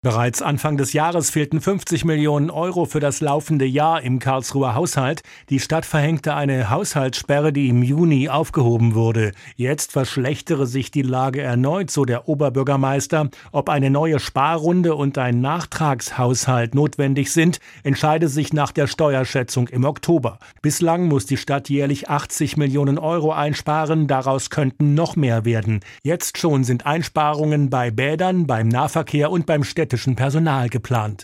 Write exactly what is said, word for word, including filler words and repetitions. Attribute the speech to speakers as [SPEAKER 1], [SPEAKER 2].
[SPEAKER 1] Bereits Anfang des Jahres fehlten fünfzig Millionen Euro für das laufende Jahr im Karlsruher Haushalt. Die Stadt verhängte eine Haushaltssperre, die im Juni aufgehoben wurde. Jetzt verschlechtere sich die Lage erneut, so der Oberbürgermeister. Ob eine neue Sparrunde und ein Nachtragshaushalt notwendig sind, entscheide sich nach der Steuerschätzung im Oktober. Bislang muss die Stadt jährlich achtzig Millionen Euro einsparen, daraus könnten noch mehr werden. Jetzt schon sind Einsparungen bei Bädern, beim Nahverkehr und beim städtischen Personal geplant.